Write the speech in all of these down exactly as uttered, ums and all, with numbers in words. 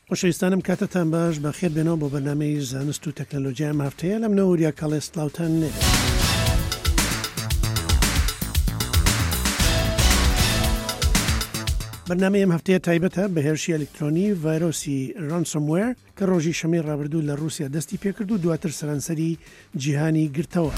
خۆشەویستانم کاتتان باش بەخێر بێنەوە بۆ بەرنامەی زانست و تەکنۆلۆژیا ئەم هەفتەیە لەم نەوەریا کاڵێ سلااوتان نێ. بەرنامەی ئەم هەفتەیە تایبەتە بە هێرشی ئەلکترۆنی ڤایرۆسی رانسۆموێر کە ڕۆژی شەمەی ڕابردوو لە رووسیا دەستی پێکرد و دواتر سەرانسەری جیهانی گرتەوە.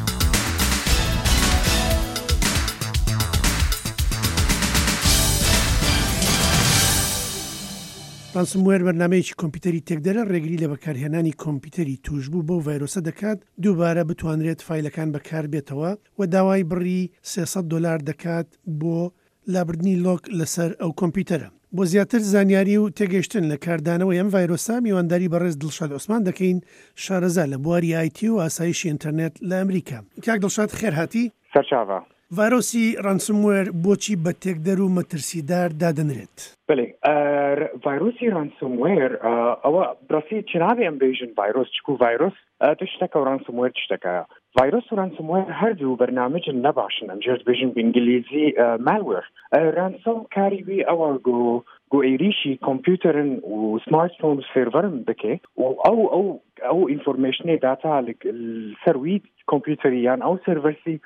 رانسۆموێر بەرنامەیەکی کۆمپیوتەری تێکدەرە ڕێگری لە بەکارهێنانی کۆمپیوتەری توشبوو بۆ ڤایرۆسە دەکات دووبارە بتوانرێت فایلەکان بەکار بێتەوە و داوای بڕی سێسەد دۆلار دەکات بۆ لابردنی لۆک لەسەر ئەو کۆمپیوتەرە. بۆ زیاتر زانیاری و تێگەیشتن لە کاردانەوەی ئەم ڤایرۆسە میوانداری بەڕێز دڵشاد عوسمان دەکەین، شارەزا لە بواری ئایتی و ئاسایشی ئینتەرنێت لە ئەمریکا. کاک دڵشاد خێرهاتی. سەرچاوە. ڤایرۆسی رانسۆموێر بۆچی بە تێکدەر و مەترسیدار دادەنرێت؟ بڵێ ڤایرۆسی رانسۆموێر ئەوە بڕاستی چنابێ ئەم بێژن ڤایرۆس چکو ڤایرۆس تشتەکە و رانسۆموێر تشتەکەیە. ڤایرۆس و رانسۆموێر هەردوو بەرنامجن نەباشن ئەم جێرت بێژن بئینگلیزی مالوێر. رانسۆم کاری وی ئەوە گۆ گۆ ئێریشی کۆمپیوتەرن و سمارتفۆن و سێڤەرن بکێ و ئەو ئەو ئەو ئینفۆرمێشنێ داتا سەروی کۆمپیوتەری یان ئەو سێڤەرسی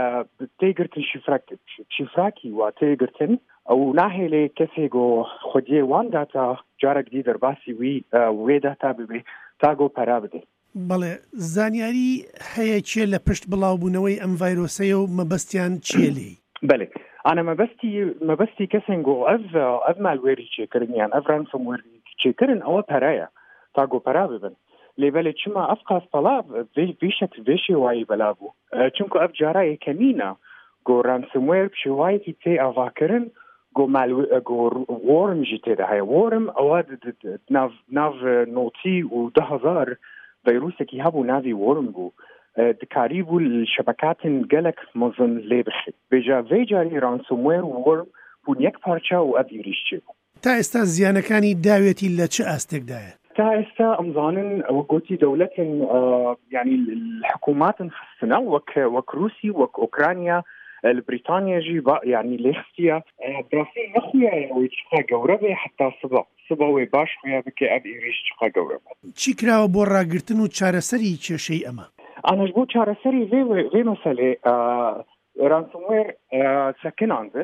تێگرتن شیفراکی وا تێگرتن ئەو ناهێلێ کەسێک گۆ خودیێ وان داتا جارێک دی دەرباسی وی وێ داتا ببێ تا گۆ پەرا بدێ. بەڵێ زانیاری هەیە چیە لە پشت بڵاوبوونەوەی ئەم ڤایرۆسەیە و مەبەستیان چیە لێی؟ بەڵێ ئانە مەبەستی مەبەستی کەسێن گۆ ئەڤ ئەڤ مالوێری چێکردنیان ئەڤ رانسۆموێری چێکردن ئەوە پەرایە تا گۆ پەرا ببن. لێبەلێ چما ئەف قاسپەڵا ڤێشەک ڤێشێ وایی بەلا بوو چونکە ئەف جارایە کەمینە گۆ رانسۆموێر پشێوایەکی تێ ئاڤاکردن گۆ مالوێ گۆ وۆرمژی تێدا هەیە. وۆرم ئەوە ناو نۆتی و ده هەزار ڤایرۆسێکی هەبوو ناوی وۆرم بوو دکاری بوو شەبەکاتن گەلک مەزن لێ بخێت. بێجا vê جاری رانسۆموێر و وۆرم بوون یەک پارچە و ئەڤ ئێریش چێ بوو. تا ئێستا زیانەکانی داوێتی لە چه ئاستێکدایە؟ تا ئێستا ئەمزانن ئەوە گوتی دەوڵەتن یعنی حکووماتن خستنە وەک وەک رووسی وەک ئۆکرانیا بريطانياجي يعني ليختيا براسي نخويا ويتشقى جوربه حتى صبا صبا وباش خويا بك ابي ريش تشقى جوربه چی کراوە بۆ ڕاگرتن و چارەسەری کێشەی ئەمە؟ ئانەش بۆ چارەسەری vê vê مەسەلێ رانسۆموێر سەکناندن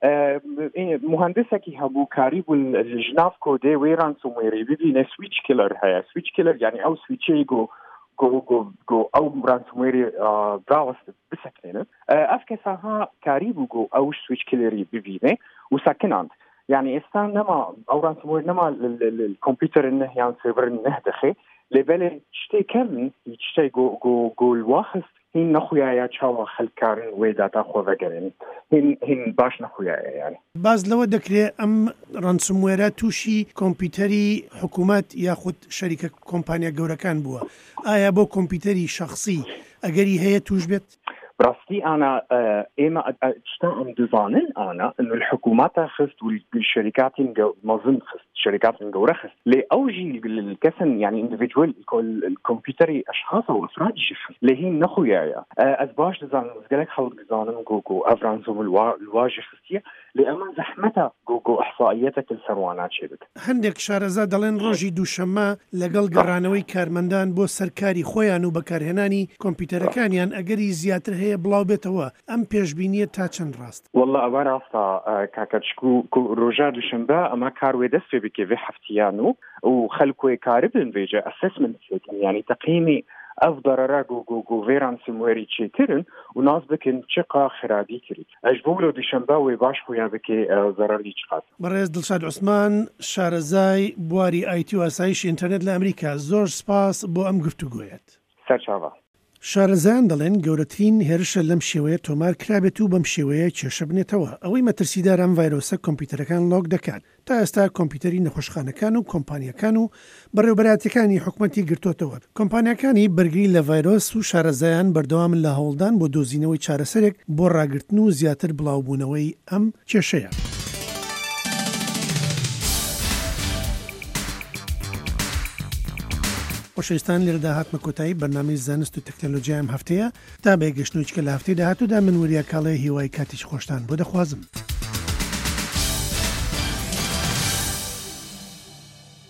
مهندسێکی هەبوو کاری بوو ژناف کۆدێ وێ رانسۆموێری ببینە سویچ کیلەر هەیە. سویچ کیلەر یعنی ئەو سویچەی گۆ گۆ گۆ گۆ ئەو رانسۆموێری براوەست بسەکنێنن. ئەف کەساها کاری بوو گۆ ئەو سویچ کیلەری ببینێ و سەکناند. يعني ئێستا نەما ئەو رانسۆموێر نەما کۆمپیوتەرن نە یان سێڤەرن نە دەخێ لێبەلێ شتێکردن شتێک گۆ گۆ گۆل واخست هین نەخویایە چاوە خەلکارن وێ داتا خۆ بەگەرن هین هین باش نەخویایە. یعنی باز لەوە دەکرێت ئەم رانسۆموێرە تووشی کۆمپیوتەری حکوومەت یاخود شەریکە کۆمپانیا گەورەکان بووە. ئایا بۆ کۆمپیوتەری شەخصی ئەگەری هەیە توش بێت؟ براستي أنا إما أشتغل دزانن أنا إنه الحكومات خست والشركات مظن خست شركات جورة خست لأوجي الكسن يعني individual الكمبيوتري أشخاص أو أفراد يشوف لهين نخويا أزباش دزان مزجلك خلق دزانن جو جو أفرانزوم الواجه خستية لأما زحمتها جو جو إحصائياتك السروانات شبك. هندك شارەزا دەڵێن ڕۆژی دووشەممە لەگەڵ گەڕانەوەی کارمەندان بۆ سەرکاری خۆیان و بەکارهێنانی کۆمپیوتەرەکانیان ئەگەری زیاتر هەیە بڵاو بێتەوە. ئەم پێشبینیە تا چەند ڕاست؟ والله ئەوە ڕاستە کاکەچکو ڕۆژا دووشەممە ئەمە کار وێ دەست پێ بکێ vê هەفتیان و و خەلکوێ کاری بن vêjە ئەسسمنت یعنی تەقییمی ئەف دەرەرە گۆ گۆ گۆ vê رانسۆموێری چێکردن و ناز بکەن چقا خراپی کرد. ئەش بۆ لە دووشەممە وێ باش خۆیان بکێ زەرەری چقات. بەڕێز دڵشاد عوسمان شارەزای بواری ئایتی و ئاسایشی ئینتەرنێت لە ئەمریکا، زۆر سپاس بۆ ئەم گفتوگۆیەت. سەرچاوە. شارەزایان دەڵێن گەورەترین هێرشە لەم شێوەیە تۆمار کرابێت و بەم شێوەیە کێشە بنێتەوە. ئەوەی مەترسیدار ئەم ڤایرۆسە کۆمپیوتەرەکان لۆک دەکات. تا ئێستا کۆمپیوتەری نەخۆشخانەکان و کۆمپانیەکان و بەڕێوەبەراتەکانی حکومەتی گرتوتەوە. کۆمپانیەکانی بەرگری لە ڤایرۆس و شارەزایان بەردەوام لە هەوڵدان بۆ دۆزینەوەی چارەسەرێک بۆ ڕاگرتن و زیاتر بڵاوبوونەوەی ئەم کێشەیە. خۆشەویستان لێرە داهاتمە کۆتایی بەرنامەی زانست و تەکنۆلۆژیا ئەم هەفتەیە تا بەیەگەشتنەوەیەکە لە هەفتەی داهاتوودا من وەریا کاڵێ هیوای کاتیش خۆشتان بۆ دەخوازم.